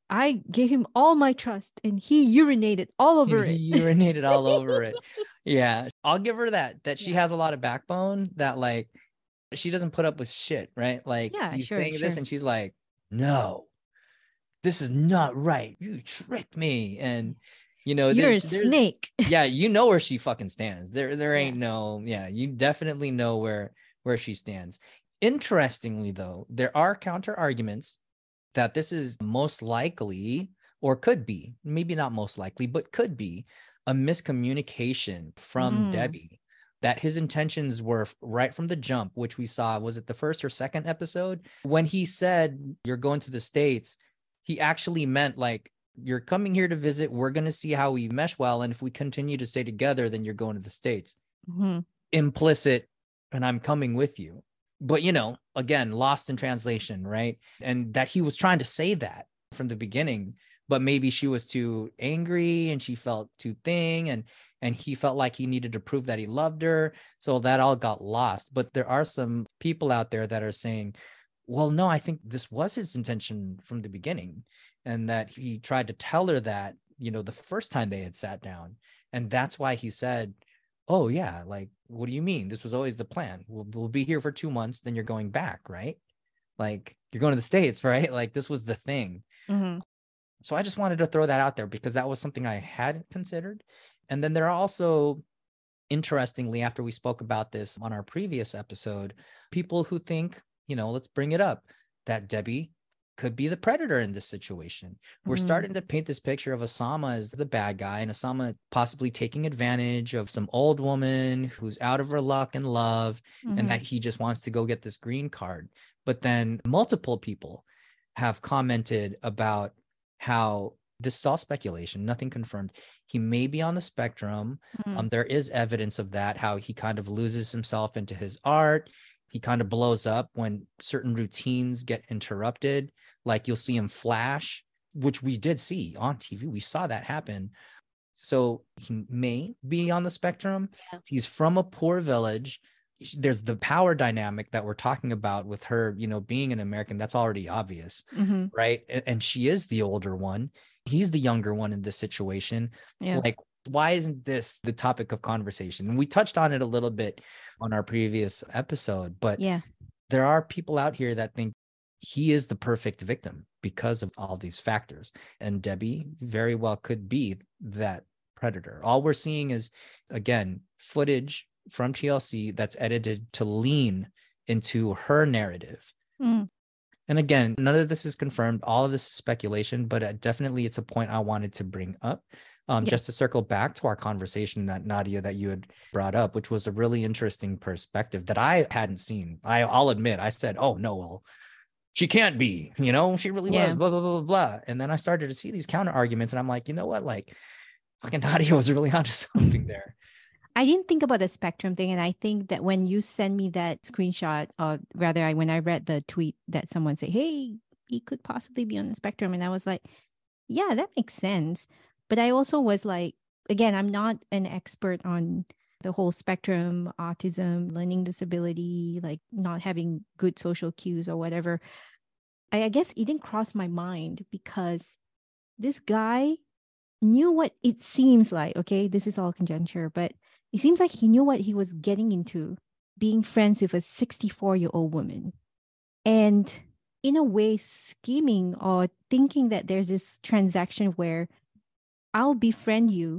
I gave him all my trust and he urinated all over he it. urinated all over it. Yeah, I'll give her that, that she Yeah. has a lot of backbone, that like she doesn't put up with shit, right? Like Yeah, he's sure, saying this sure. and she's like, no, this is not right. You tricked me. And, you know, You're a there's, there's, snake. yeah, you know where she fucking stands. There, there ain't Yeah. no, yeah, you definitely know where, where she stands. Interestingly, though, there are counter arguments that this is most likely, or could be, maybe not most likely, but could be a miscommunication from Mm. Debbie, that his intentions were right from the jump, which we saw, was it the first or second episode? When he said, you're going to the States, he actually meant like, you're coming here to visit. We're going to see how we mesh well. And if we continue to stay together, then you're going to the States. Mm-hmm. Implicit, and I'm coming with you. But, you know, again, lost in translation, right? And that he was trying to say that from the beginning, but maybe she was too angry and she felt too thing. And and he felt like he needed to prove that he loved her. So that all got lost. But there are some people out there that are saying, well, no, I think this was his intention from the beginning. And that he tried to tell her that, you know, the first time they had sat down. And that's why he said, oh, yeah, like, what do you mean? This was always the plan. We'll, we'll be here for two months. Then you're going back, right? Like, you're going to the States, right? Like, this was the thing. Mm-hmm. So I just wanted to throw that out there because that was something I hadn't considered. And then there are also, interestingly, after we spoke about this on our previous episode, people who think, you know, let's bring it up, that Debbie could be the predator in this situation. We're Mm. starting to paint this picture of Osama as the bad guy, and Osama possibly taking advantage of some old woman who's out of her luck and love, Mm-hmm. and that he just wants to go get this green card. But then multiple people have commented about how this is all speculation, nothing confirmed. He may be on the spectrum. Mm. Um, there is evidence of that, how he kind of loses himself into his art. He kind of blows up when certain routines get interrupted. Like you'll see him flash, which we did see on T V. We saw that happen. So he may be on the spectrum. Yeah. He's from a poor village. There's the power dynamic that we're talking about with her, you know, being an American. That's already obvious, Mm-hmm. right? And she is the older one. He's the younger one in this situation. Yeah. Like, why isn't this the topic of conversation? And we touched on it a little bit on our previous episode, but yeah, there are people out here that think he is the perfect victim because of all these factors. And Debbie very well could be that predator. All we're seeing is, again, footage from T L C that's edited to lean into her narrative. Mm. And again, none of this is confirmed. All of this is speculation, but uh, definitely it's a point I wanted to bring up. Um, Yeah. Just to circle back to our conversation that Nadia, that you had brought up, which was a really interesting perspective that I hadn't seen. I, I'll admit, I said, oh, no, well, she can't be, you know, she really Yeah. was, blah, blah, blah, blah. And then I started to see these counter arguments and I'm like, you know what? Like, fucking Nadia was really onto something there. I didn't think about the spectrum thing. And I think that when you send me that screenshot, or rather, I when I read the tweet that someone said, hey, he could possibly be on the spectrum. And I was like, yeah, that makes sense. But I also was like, again, I'm not an expert on the whole spectrum, autism, learning disability, like not having good social cues or whatever. I, I guess it didn't cross my mind because this guy knew what it seems like. Okay, this is all conjecture, but it seems like he knew what he was getting into, being friends with a sixty-four-year-old woman. And in a way, scheming or thinking that there's this transaction where I'll befriend you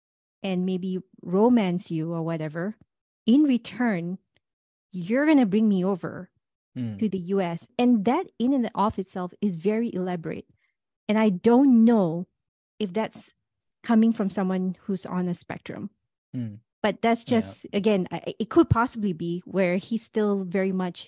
and maybe romance you or whatever. In return, you're going to bring me over Mm. to the U S. And that in and of itself is very elaborate. And I don't know if that's coming from someone who's on a spectrum. Mm. But that's just, yeah. again, I, it could possibly be where he's still very much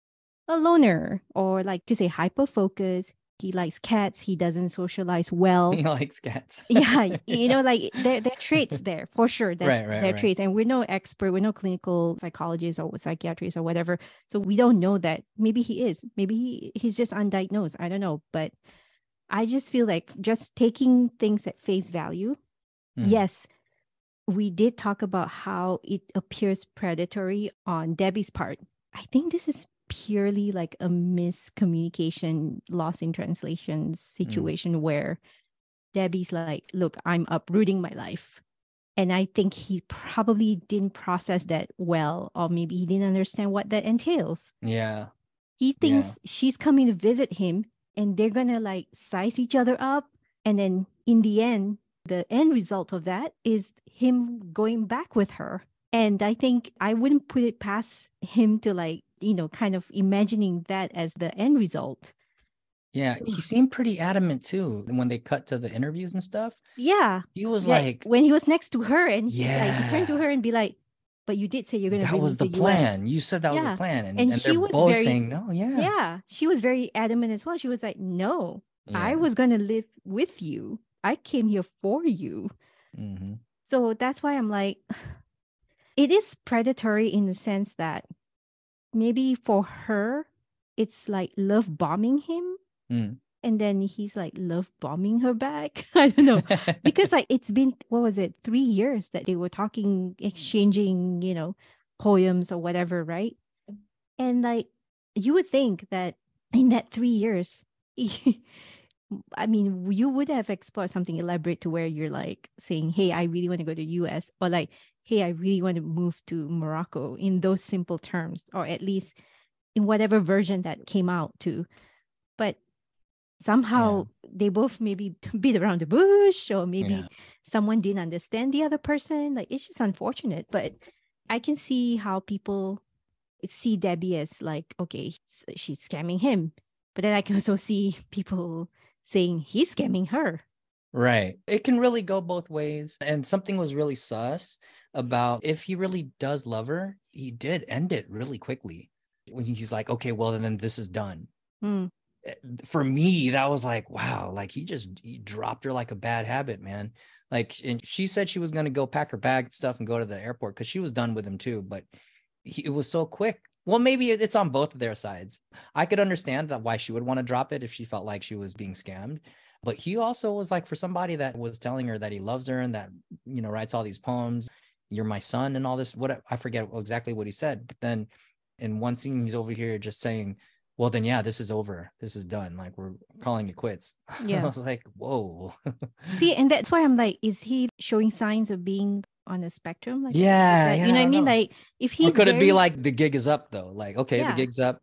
a loner, or like to say hyper-focused. He likes cats. He doesn't socialize well. He likes cats. Yeah, you know, like there, there are traits there for sure. That's, right, right, there are right. traits. And we're no expert. We're no clinical psychologists or psychiatrists or whatever. So we don't know that. Maybe he is. Maybe he, he's just undiagnosed. I don't know. But I just feel like just taking things at face value. Mm. Yes, we did talk about how it appears predatory on Debbie's part. I think this is purely like a miscommunication, loss in translation situation mm. where Debbie's like, look, I'm uprooting my life. And I think he probably didn't process that well, or maybe he didn't understand what that entails. Yeah. He thinks yeah. she's coming to visit him and they're going to like size each other up. And then in the end, the end result of that is him going back with her. And I think I wouldn't put it past him to like, you know, kind of imagining that as the end result. Yeah, he seemed pretty adamant too when they cut to the interviews and stuff. Yeah. He was yeah, like, when he was next to her and he's yeah. like, he turned to her and be like, but you did say you're going to that bring was me the to plan. U S. You said that yeah. was the plan. And, and, and she they're was both very, saying, no, yeah. Yeah. She was very adamant as well. She was like, no, yeah. I was going to live with you. I came here for you. Mm-hmm. So that's why I'm like, it is predatory in the sense that maybe for her, it's like love bombing him. Mm. And then he's like love bombing her back. I don't know. Because like it's been, what was it, three years that they were talking, exchanging, you know, poems or whatever, right? And like you would think that in that three years, I mean, you would have explored something elaborate to where you're like saying, hey, I really want to go to U S, or like, hey, I really want to move to Morocco, in those simple terms, or at least in whatever version that came out to. But somehow yeah. they both maybe beat around the bush, or maybe yeah. someone didn't understand the other person. Like, it's just unfortunate. But I can see how people see Debbie as like, okay, she's scamming him. But then I can also see people saying he's scamming her. Right. It can really go both ways. And something was really sus about if he really does love her, he did end it really quickly. When he's like, okay, well, then this is done. Mm. For me, that was like, wow, like he just he dropped her like a bad habit, man. Like, and she said she was going to go pack her bag stuff and go to the airport because she was done with him too. But he, it was so quick. Well, maybe it's on both of their sides. I could understand that why she would want to drop it if she felt like she was being scammed. But he also was like, for somebody that was telling her that he loves her and that, you know, writes all these poems, you're my son and all this, what I forget exactly what he said. But then in one scene, he's over here just saying, well, then, yeah, this is over. This is done. Like, we're calling it quits. Yeah. I was like, whoa. See, and that's why I'm like, is he showing signs of being on a spectrum? Like, yeah, that, yeah you know what I mean? know. Like, if he's or could very... it be like the gig is up though? Like, okay, yeah. the gig's up.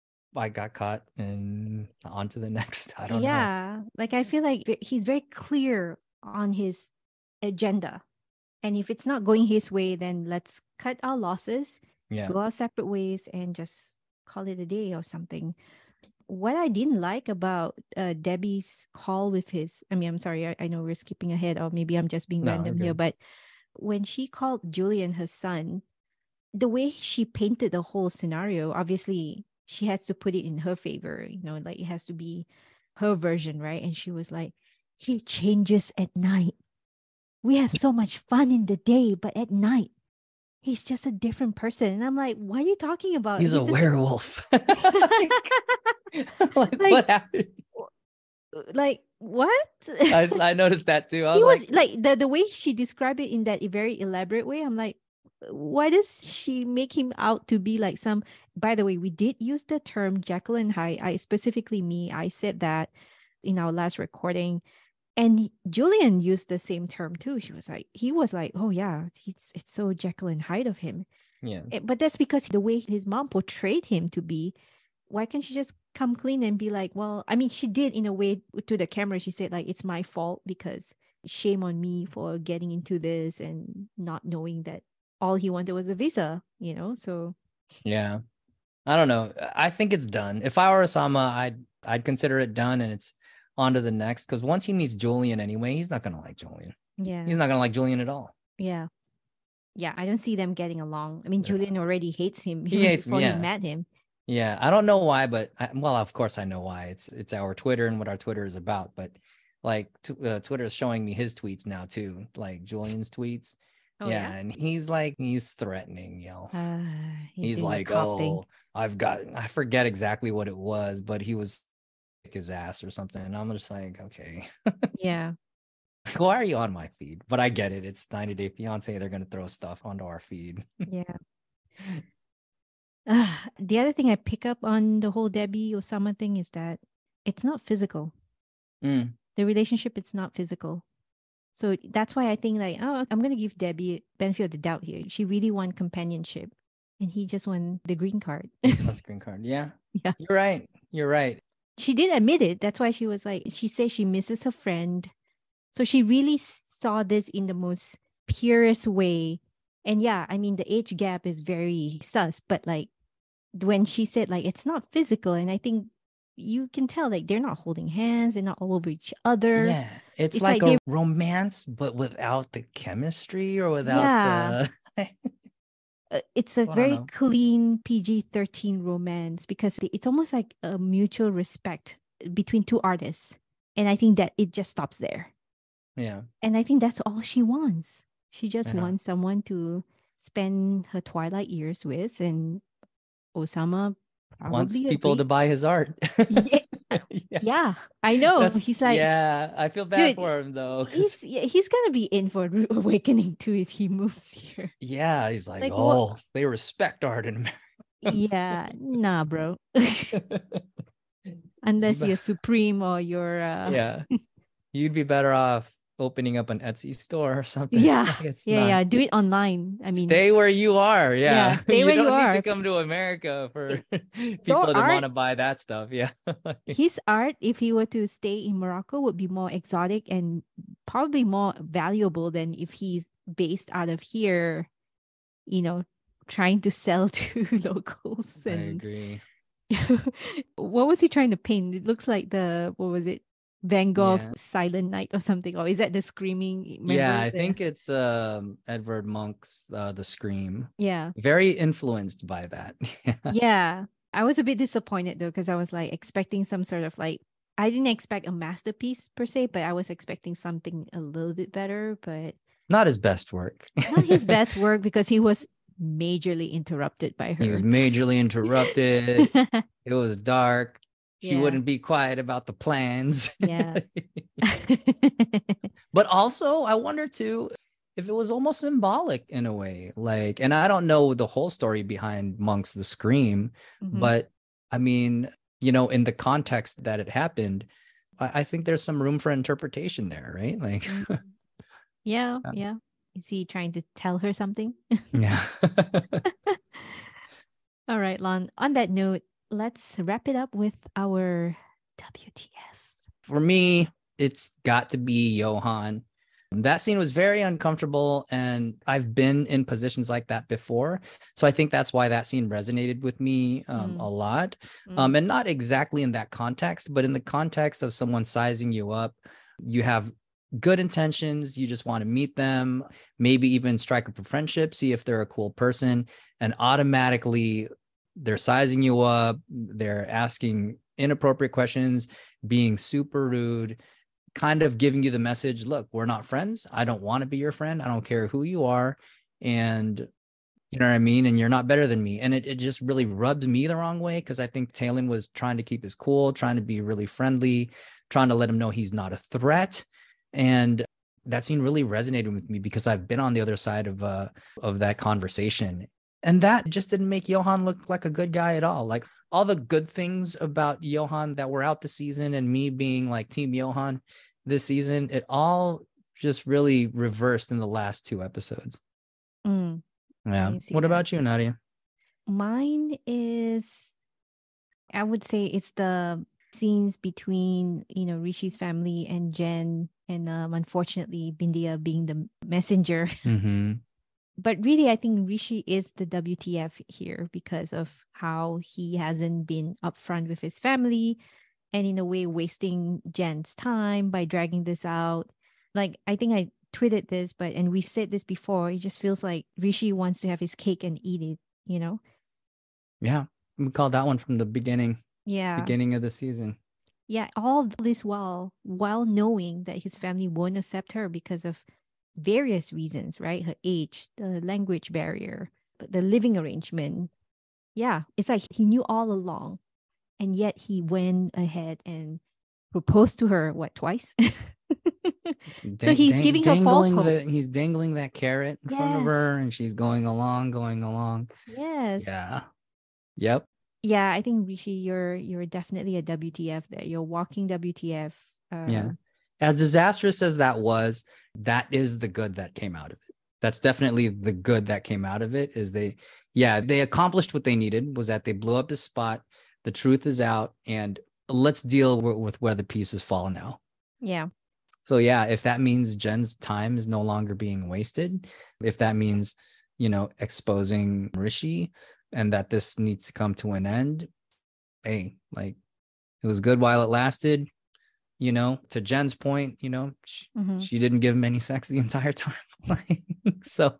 I got caught and on to the next. I don't yeah. know. Yeah. Like, I feel like he's very clear on his agenda. And if it's not going his way, then let's cut our losses, yeah. go our separate ways, and just call it a day or something. What I didn't like about uh, Debbie's call with his, I mean, I'm sorry, I, I know we're skipping ahead, or maybe I'm just being no, random here, but when she called Julian her son, the way she painted the whole scenario, obviously she has to put it in her favor, you know, like it has to be her version, right? And she was like, he changes at night. We have so much fun in the day, but at night, he's just a different person. And I'm like, what are you talking about? He's, he's a, a werewolf. like, like, what happened? Like, what? I, I noticed that too. I was, he was like, like the, the way she described it in that very elaborate way. I'm like, why does she make him out to be like some... By the way, we did use the term Jekyll and Hyde. I specifically me, I said that in our last recording. And Julian used the same term too. She was like, he was like, oh yeah, he's it's so Jekyll and Hyde of him. Yeah. But that's because the way his mom portrayed him to be. Why can't she just come clean and be like, well, I mean, she did in a way to the camera. She said like, it's my fault because shame on me for getting into this and not knowing that all he wanted was a visa, you know? So yeah, I don't know. I think it's done. If I were Osama, I'd, I'd consider it done and it's on to the next. Cause once he meets Julian anyway, he's not going to like Julian. Yeah. He's not going to like Julian at all. Yeah. Yeah. I don't see them getting along. I mean, yeah. Julian already hates him he hates before him, yeah. he met him. Yeah, I don't know why, but I, well, of course I know why. It's it's our Twitter and what our Twitter is about. But like t- uh, Twitter is showing me his tweets now too, like Julian's tweets. Oh, yeah, yeah, and he's like he's threatening, yo. Uh, he's he's like, oh, thing. I've got I forget exactly what it was, but he was his ass or something. And I'm just like, okay, yeah. Why are you on my feed? But I get it. It's ninety Day Fiance. They're gonna throw stuff onto our feed. Yeah. Uh, the other thing I pick up on the whole Debbie Osama thing is that it's not physical. Mm. The relationship, it's not physical. So that's why I think like, oh, I'm gonna give Debbie benefit of the doubt here. She really won companionship, and he just won the green card. He just wants a green card. Yeah. Yeah. You're right. You're right. She did admit it. That's why she was like, she says she misses her friend. So she really saw this in the most purest way. And yeah, I mean, the age gap is very sus, but like when she said like it's not physical, and I think you can tell like they're not holding hands, they're not all over each other. Yeah. It's, It's like, like a romance, but without the chemistry or without Yeah. the. Uh, it's a I don't very know. clean P G thirteen romance because it's almost like a mutual respect between two artists. And I think that it just stops there. Yeah. And I think that's all she wants. She just Yeah. wants someone to spend her twilight years with, and Osama Wants probably people to agreed. buy his art. Yeah, Yeah. yeah, I know. That's He's like, yeah. I feel bad dude, for him though, he's because yeah, he's gonna be in for a rude awakening too if he moves here. yeah, he's like, Like what? oh, they respect art in Yeah, nah, bro. America. Unless You you're Supreme or you're uh yeah, you'd be better off opening up an Etsy store or something. yeah, Like it's yeah, not. yeah. Do it online. I mean, Stay where you are. yeah, Yeah, stay you where you don't need to are. come to America for Your people to want art, to buy that stuff. Yeah. his art, if he were to stay in Morocco, would be more exotic and probably more valuable than if he's based out of here, you know, trying to sell to locals. I And agree. what was he trying to paint? It looks like the, what was it? Van Gogh Yeah. Silent Night or something. Or is that the Screaming? Yeah, Remember I the, think it's um Edvard Munch's uh, The Scream. yeah. Very influenced by that. Yeah. Yeah. I was a bit disappointed though, because I was like expecting some sort of like, I didn't expect a masterpiece per se, but I was expecting something a little bit better, but Not his best work. not his best work because he was majorly interrupted by He was her. majorly interrupted. It was dark. She Yeah. wouldn't be quiet about the plans. Yeah. But also, I wonder too if it was almost symbolic in a way. Like, and I don't know the whole story behind Monk's The Scream, Mhm. but I mean, you know, in the context that it happened, I, I think there's some room for interpretation there, right? Like, Mm. Yeah, yeah. Is he trying to tell her something? yeah. All right, Lon. On that note, let's wrap it up with our W T F. For me, it's got to be Johan. That scene was very uncomfortable, and I've been in positions like that before. So I think that's why that scene resonated with me um, Mm. a lot. Mm. Um, and not exactly in that context, but in the context of someone sizing you up. You have good intentions. You just want to meet them, maybe even strike up a friendship, see if they're a cool person, and automatically they're sizing you up. They're asking inappropriate questions, being super rude, kind of giving you the message, look, we're not friends. I don't want to be your friend. I don't care who you are. And you know what I mean? And you're not better than me. And it, it just really rubbed me the wrong way, because I think Talon was trying to keep his cool, trying to be really friendly, trying to let him know he's not a threat. And that scene really resonated with me because I've been on the other side of uh of that conversation. And that just didn't make Johan look like a good guy at all. Like all the good things about Johan that were out this season and me being like Team Johan this season, it all just really reversed in the last two episodes. Mm. Yeah. I see What that. about you, Nadia? Mine is, I would say it's the scenes between, you know, Rishi's family and Jen, and um, unfortunately Bindia being the messenger. Mm-hmm. But really, I think Rishi is the W T F here because of how he hasn't been upfront with his family, and in a way wasting Jen's time by dragging this out. Like, I think I tweeted this, but, and we've said this before, it just feels like Rishi wants to have his cake and eat it, you know? Yeah. We called that one from the beginning, Yeah. beginning of the season. Yeah. All this while, while knowing that his family won't accept her because of various reasons, right? Her age, the language barrier, but the living arrangement. Yeah. It's like he knew all along. And yet he went ahead and proposed to her, what, twice? So Dang- he's dang- giving her false dangling hope. the, he's dangling that carrot in front of Yes. her, and she's going along, going along. Yes. Yeah. Yep. Yeah, I think Rishi, you're you're definitely a W T F there. You're walking W T F. Yeah. Uh, As disastrous as that was, that is the good that came out of it. That's definitely the good that came out of it is they, yeah, they accomplished what they needed was that they blew up his spot. The truth is out and let's deal with, with where the pieces fall now. yeah. So yeah, if that means Jen's time is no longer being wasted, if that means, you know, exposing Rishi and that this needs to come to an end, hey, like it was good while it lasted. You know, to Jen's point, you know, she, Mm-hmm. she didn't give him any sex the entire time. So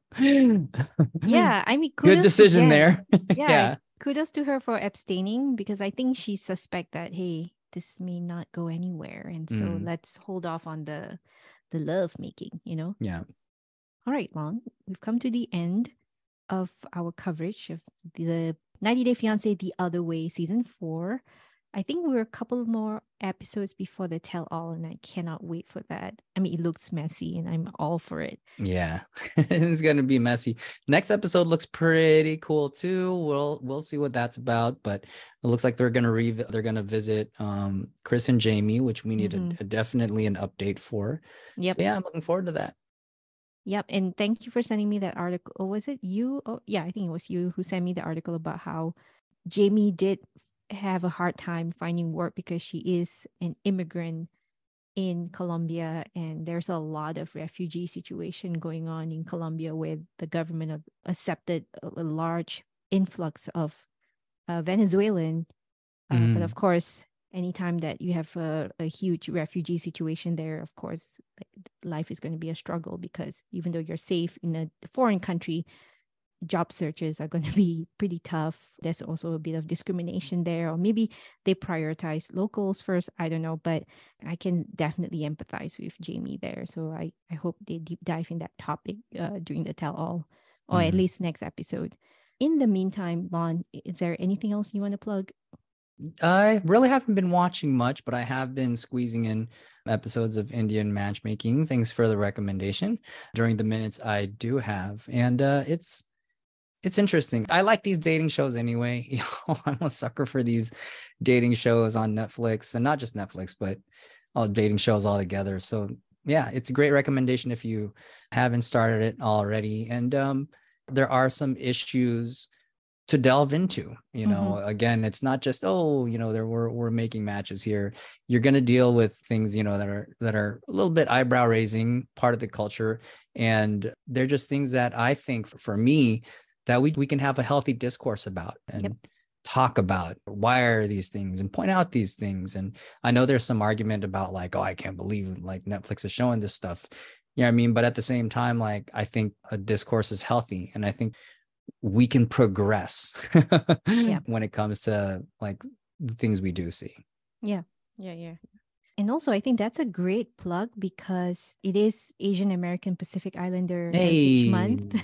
Yeah, I mean, good kudos to decision Jen. there. Yeah, Yeah. kudos to her for abstaining because I think she suspect that hey, this may not go anywhere, and so Mm, let's hold off on the the love making. You know. yeah. All right, Lon, we've come to the end of our coverage of the ninety Day Fiancé The Other Way season four. I think we're a couple more episodes before the tell all, and I cannot wait for that. I mean, it looks messy, and I'm all for it. Yeah. It's gonna be messy. Next episode looks pretty cool too. We'll we'll see what that's about, but it looks like they're gonna re they're gonna visit um Chris and Jamie, which we need Mm-hmm. a, a definitely an update for. Yep. So yeah, I'm looking forward to that. Yep. And thank you for sending me that article. Or was it you? Oh, yeah, I think it was you who sent me the article about how Jamie did have a hard time finding work because she is an immigrant in Colombia, and there's a lot of refugee situation going on in Colombia where the government have accepted a, a large influx of uh, Venezuelan. Uh, but of Mm, course, anytime that you have a, a huge refugee situation there, of course, life is going to be a struggle because even though you're safe in a foreign country, job searches are going to be pretty tough. There's also a bit of discrimination there, or maybe they prioritize locals first. I don't know, but I can definitely empathize with Jamie there. So I, I hope they deep dive in that topic uh, during the tell all, or at mm. least next episode. In the meantime, Lon, is there anything else you want to plug? I really haven't been watching much, but I have been squeezing in episodes of Indian matchmaking. Thanks for the recommendation during the minutes I do have. And uh, it's it's interesting. I like these dating shows anyway. You know, I'm a sucker for these dating shows on Netflix, and not just Netflix, but all dating shows all together. So yeah, it's a great recommendation if you haven't started it already. And um, there are some issues to delve into. You Mm-hmm. know, again, it's not just, oh, you know, there we're we're making matches here. You're going to deal with things, you know, that are that are a little bit eyebrow raising, part of the culture, and they're just things that I think for me that we we can have a healthy discourse about and Yep. talk about why are these things and point out these things. And I know there's some argument about like, oh, I can't believe like Netflix is showing this stuff. You know what I mean? But at the same time, like I think a discourse is healthy. And I think we can progress Yeah. when it comes to like the things we do see. Yeah. Yeah. Yeah. And also, I think that's a great plug because it is Asian American Pacific Islander Heritage Hey. Month.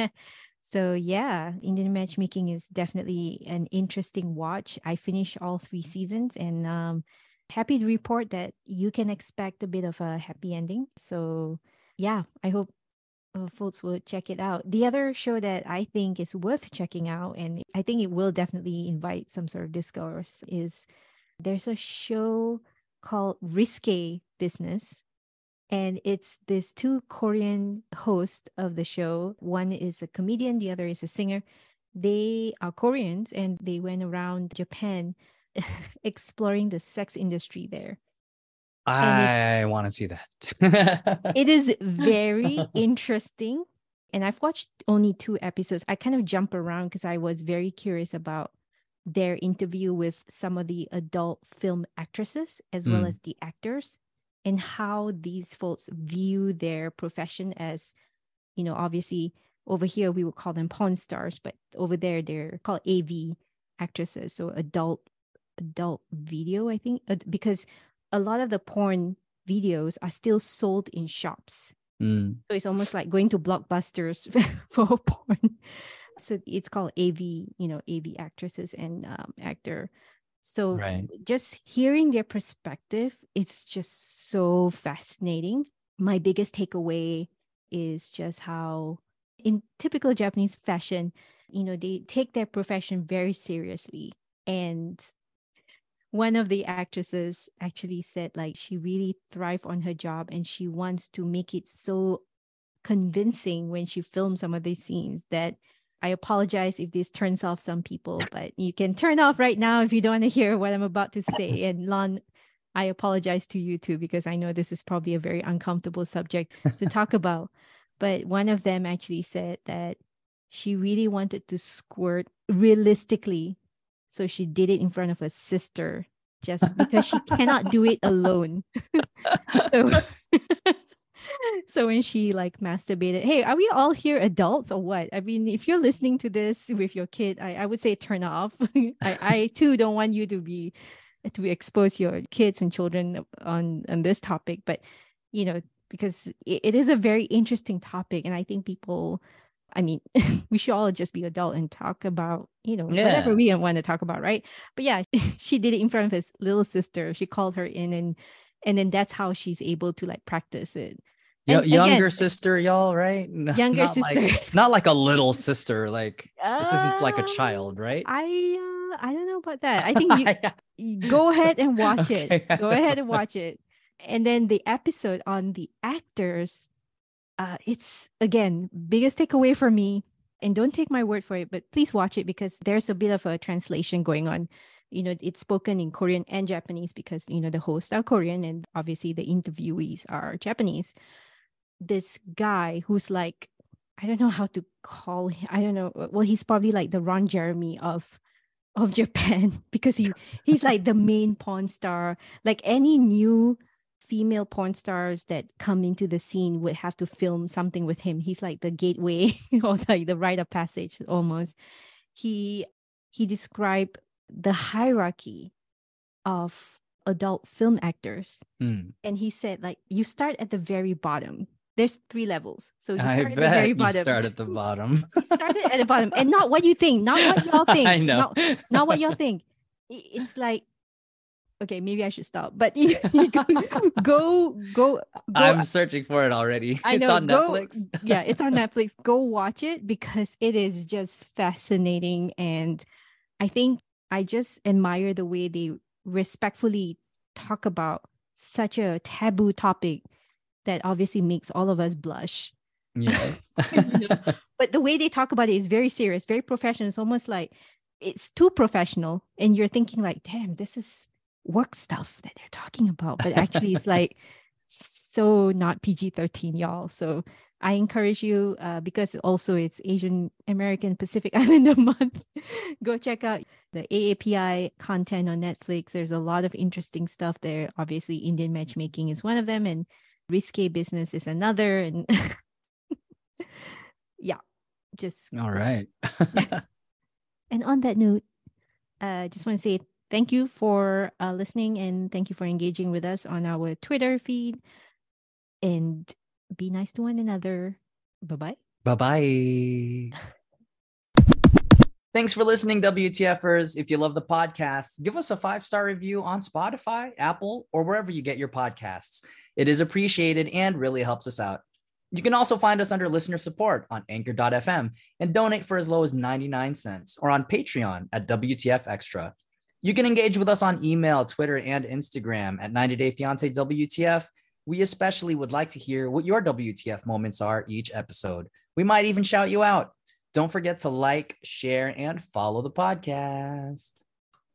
So, yeah, Indian matchmaking is definitely an interesting watch. I finished all three seasons and um, happy to report that you can expect a bit of a happy ending. So, yeah, I hope uh, folks will check it out. The other show that I think is worth checking out, and I think it will definitely invite some sort of discourse, is there's a show called Risque Business. And it's these two Korean hosts of the show. One is a comedian, the other is a singer. They are Koreans and they went around Japan exploring the sex industry there. And it's I want to see that. it is very interesting. And I've watched only two episodes. I kind of jump around because I was very curious about their interview with some of the adult film actresses as well Mm, as the actors and how these folks view their profession as, you know, obviously over here we would call them porn stars, but over there they're called A V actresses, so adult adult video, I think, uh, because a lot of the porn videos are still sold in shops. mm, So it's almost like going to Blockbusters for porn. So it's called A V, you know, A V actresses and um, actor. So right. just hearing their perspective, it's just so fascinating. My biggest takeaway is just how, in typical Japanese fashion, you know, they take their profession very seriously. And one of the actresses actually said like she really thrives on her job and she wants to make it so convincing when she films some of these scenes that I apologize if this turns off some people, but you can turn off right now if you don't want to hear what I'm about to say. And Lon, I apologize to you too, because I know this is probably a very uncomfortable subject to talk about. But one of them actually said that she really wanted to squirt realistically. So she did it in front of her sister just because she cannot do it alone. so, so when she like masturbated, hey, are we all here adults or what? I mean, if you're listening to this with your kid, I, I would say turn off. I, I too don't want you to be to expose your kids and children on, on this topic. But, you know, because it, it is a very interesting topic. And I think people, I mean, we should all just be adult and talk about, you know, Yeah. whatever we want to talk about, right? But yeah, she did it in front of his little sister. She called her in, and and then that's how she's able to like practice it. Yo, And younger again, sister, y'all, right? No, younger not sister. like, not like a little sister. Like this isn't like a Uh, child, right? I uh, I don't know about that. I think you, you go ahead and watch Okay. it. Go ahead and watch it. And then the episode on the actors, uh, it's again biggest takeaway for me. And don't take my word for it, but please watch it because there's a bit of a translation going on. You know, it's spoken in Korean and Japanese because, you know, the hosts are Korean and obviously the interviewees are Japanese. This guy who's like, I don't know how to call him. I don't know. Well, he's probably like the Ron Jeremy of of Japan because he he's like the main porn star. Like any new female porn stars that come into the scene would have to film something with him. He's like the gateway or like the rite of passage almost. He he described the hierarchy of adult film actors. Hmm. And he said like you start at the very bottom. There's three levels. So you I start at the bet very you bottom. start at the bottom. You started at the bottom. And not what you think, not what y'all think. I know. Not, not what y'all think. I- It's like, okay, maybe I should stop. But you, you go, go, go, go. I'm searching for it already. I It's know. on go, Netflix. Yeah, it's on Netflix. Go watch it because it is just fascinating. And I think I just admire the way they respectfully talk about such a taboo topic that obviously makes all of us blush. Yeah. You know? But the way they talk about it is very serious, very professional. It's almost like it's too professional. And you're thinking like, damn, this is work stuff that they're talking about. But actually it's like so not P G thirteen, y'all. So I encourage you, uh, because also it's Asian American Pacific Islander Month, go check out the A A P I content on Netflix. There's a lot of interesting stuff there. Obviously, Indian matchmaking is one of them, and risque business is another. And yeah, just All right. and on that note, I uh, just want to say thank you for uh, listening and thank you for engaging with us on our Twitter feed. And be nice to one another. Bye-bye. Bye-bye. Thanks for listening, WTFers. If you love the podcast, give us a five-star review on Spotify, Apple, or wherever you get your podcasts. It is appreciated and really helps us out. You can also find us under listener support on anchor dot f m and donate for as low as ninety-nine cents or on Patreon at W T F Extra. You can engage with us on email, Twitter, and Instagram at ninety day fiance W T F. We especially would like to hear what your W T F moments are each episode. We might even shout you out. Don't forget to like, share, and follow the podcast.